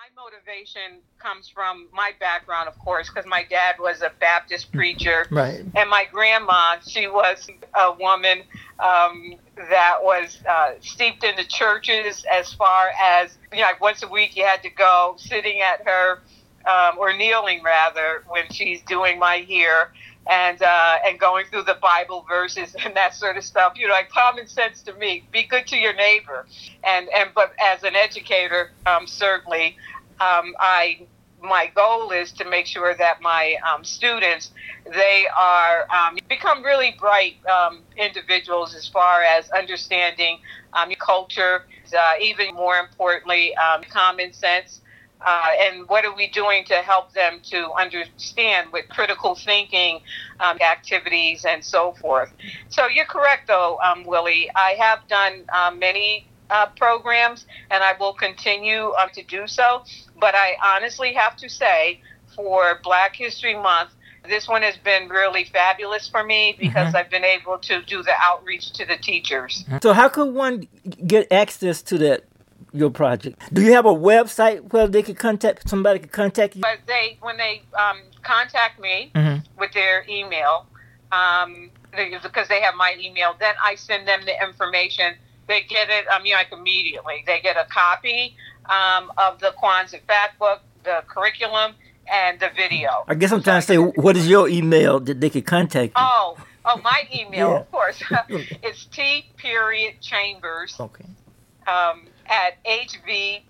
My motivation comes from my background, of course, because my dad was a Baptist preacher. Right. And my grandma, she was a woman that was steeped in the churches as far as, like once a week you had to go sitting at her, or kneeling rather, when she's doing my hair. And going through the Bible verses and that sort of stuff, like common sense to me, be good to your neighbor. But as an educator, certainly, my goal is to make sure that my students, they are become really bright individuals as far as understanding culture, even more importantly, common sense. And what are we doing to help them to understand with critical thinking activities and so forth? So you're correct, though, Willie. I have done many programs, and I will continue to do so. But I honestly have to say, for Black History Month, this one has been really fabulous for me because I've been able to do the outreach to the teachers. So how could one get access to that? Your project. Do you have a website where they could contact somebody could contact you? But when they contact me with their email, because they have my email, then I send them the information. They get it like immediately. They get a copy of the Kwanzaa Fact Book, the curriculum, and the video. I guess I'm trying to say, what is your email that they could contact you? Oh, my email, of course. It's T.Chambers. Okay. At hvcc.edu.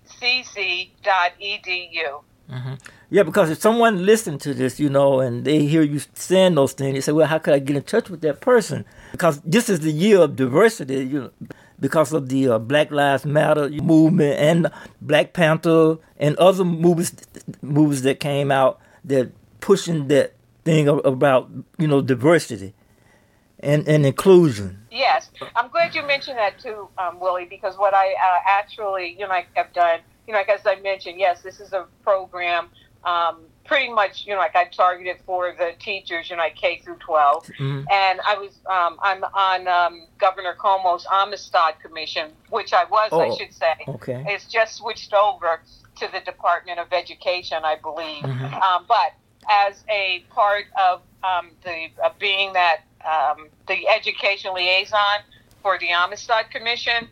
Yeah, because if someone listens to this, and they hear you saying those things, they say, well, how could I get in touch with that person? Because this is the year of diversity, because of the Black Lives Matter movement and Black Panther and other movies that came out that pushing that thing about, diversity and inclusion. Yes, I'm glad you mentioned that too, Willie, because what I actually, have done, as I mentioned, yes, this is a program pretty much, I targeted for the teachers, K through 12. And I'm on Governor Cuomo's Amistad Commission, which I should say. Okay. It's just switched over to the Department of Education, I believe. But as a part of being that the education liaison for the Amistad Commission.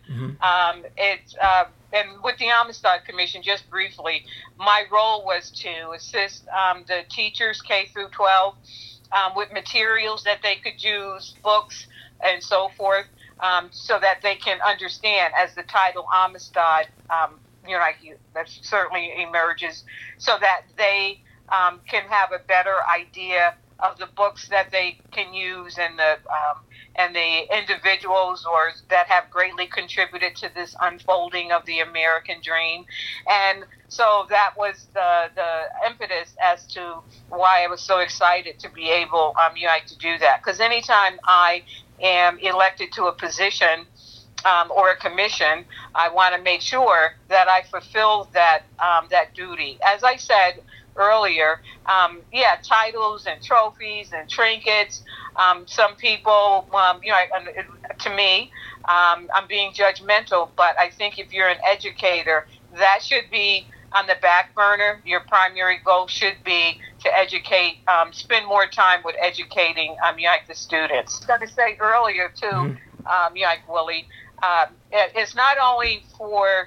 And with the Amistad Commission, just briefly, my role was to assist the teachers K through 12 with materials that they could use, books, and so forth, so that they can understand, as the title Amistad, that certainly emerges, so that they can have a better idea of the books that they can use and the individuals or that have greatly contributed to this unfolding of the American dream. And so that was the impetus as to why I was so excited to be able to do that. Because anytime I am elected to a position or a commission, I want to make sure that I fulfill that duty. As I said earlier, titles and trophies and trinkets. Some people, to me, I'm being judgmental, but I think if you're an educator, that should be on the back burner. Your primary goal should be to educate, spend more time with educating, the students. I was going to say earlier, too, Willie, it's not only for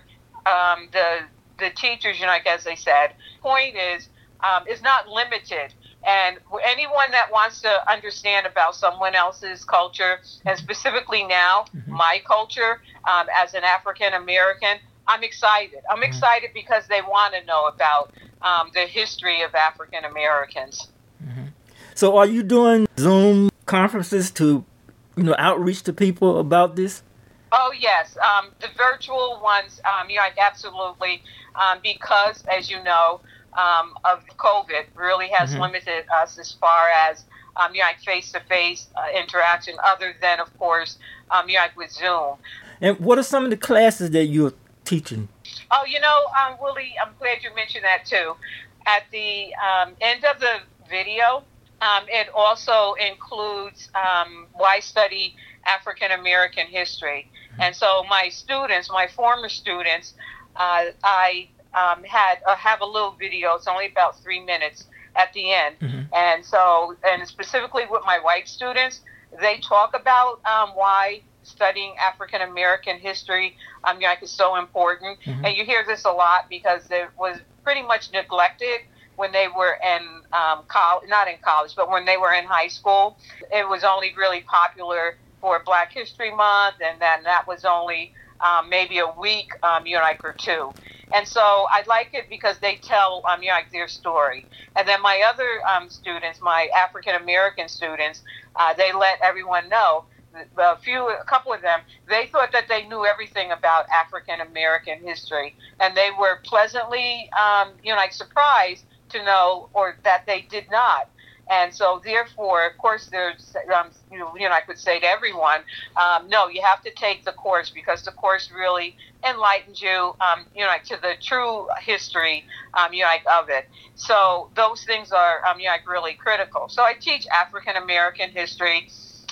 the teachers, as I said. Point is not limited. And anyone that wants to understand about someone else's culture, and specifically now, my culture as an African American, I'm excited. I'm excited because they want to know about the history of African Americans. So are you doing Zoom conferences to, outreach to people about this? Oh, yes. The virtual ones, absolutely. Because, as you know, of COVID really has limited us as far as face-to-face interaction, other than, of course, with Zoom. And what are some of the classes that you're teaching? Oh, Willie, I'm glad you mentioned that too. At the end of the video, it also includes why study African American history. And so my students, my former students, I had have a little video. It's only about 3 minutes at the end, Mm-hmm. and specifically with my white students, they talk about why studying African American history, like, is so important. Mm-hmm. And you hear this a lot because it was pretty much neglected when they were in college, not in college, but when they were in high school. It was only really popular for Black History Month, and then that was only maybe a week, like, or two. And so I like it because they tell, like, their story. And then my other students, my African American students, they let everyone know. A couple of them, they thought that they knew everything about African American history, and they were pleasantly, like, surprised to know, or that they did not. And so, therefore, of course, there's, I could say to everyone, no, you have to take the course, because the course really enlightens you, to the true history, of it. So those things are, really critical. So I teach African American history,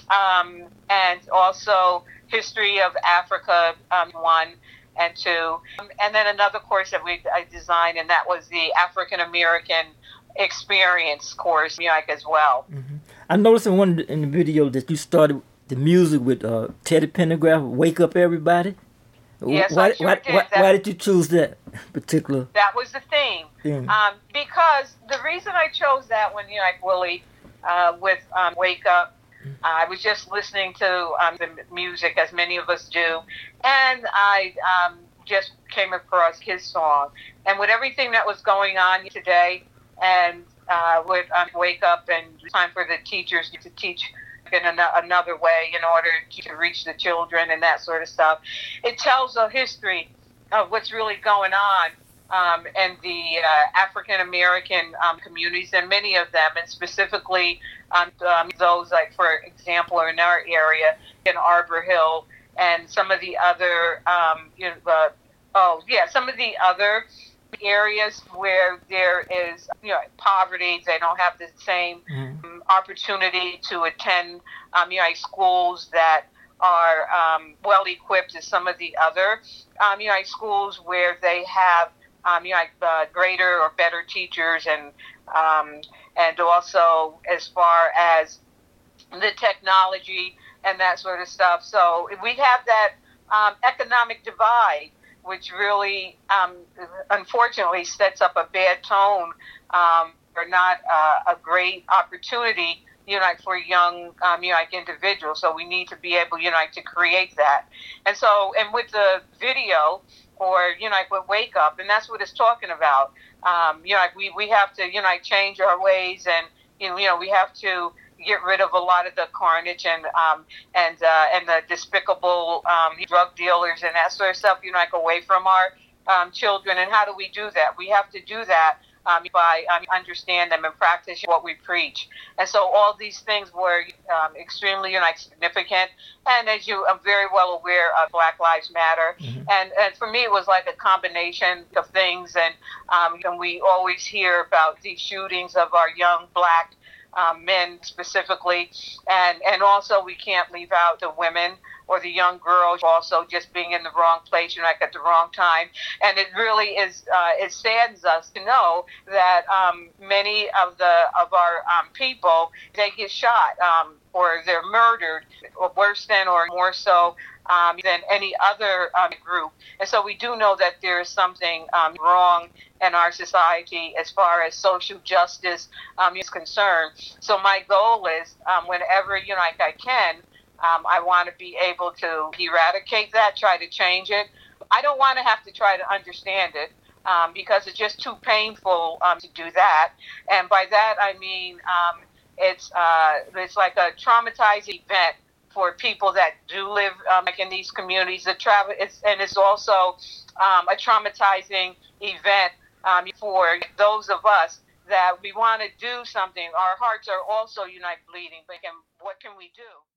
and also history of Africa, 1 and 2, and then another course that I designed, and that was the African American experience course, as well. Mm-hmm. I noticed in the video that you started the music with Teddy Pendergraft, "Wake Up Everybody." Yes, I sure did. Why did you choose that particular? That was the theme. Because the reason I chose that one, Willie, with "Wake Up." I was just listening to the music, as many of us do, and I just came across his song. And with everything that was going on today, and with Wake Up, and time for the teachers to teach in another way in order to reach the children and that sort of stuff, it tells a history of what's really going on and the African American communities, and many of them, and specifically those, like, for example, in our area in Arbor Hill, and some of the other, some of the other areas where there is, poverty. They don't have the same opportunity to attend, schools that are well equipped as some of the other, schools where they have greater or better teachers, and also as far as the technology and that sort of stuff. So we have that economic divide, which really, unfortunately, sets up a bad tone, or not a great opportunity, for young, individuals. So we need to be able, to create that. And so, and with the video, or, with Wake Up, and that's what it's talking about. We have to, change our ways, and, we have to get rid of a lot of the carnage and the despicable drug dealers and that sort of stuff, away from our children. And how do we do that? We have to do that by understand them and practice what we preach. And so all these things were extremely significant. And as you are very well aware of Black Lives Matter. Mm-hmm. And for me, it was like a combination of things. And we always hear about these shootings of our young Black men specifically, and also we can't leave out the women or the young girls also just being in the wrong place, at the wrong time. And it really is, it saddens us to know that many of our people, they get shot or they're murdered, or worse than, or more so than any other group. And so we do know that there is something wrong in our society as far as social justice is concerned. So my goal is, whenever I can, I want to be able to eradicate that, try to change it. I don't want to have to try to understand it because it's just too painful to do that. And by that I mean it's like a traumatizing event for people that do live in these communities. It's also a traumatizing event for those of us that we want to do something. Our hearts are also bleeding. But what can we do?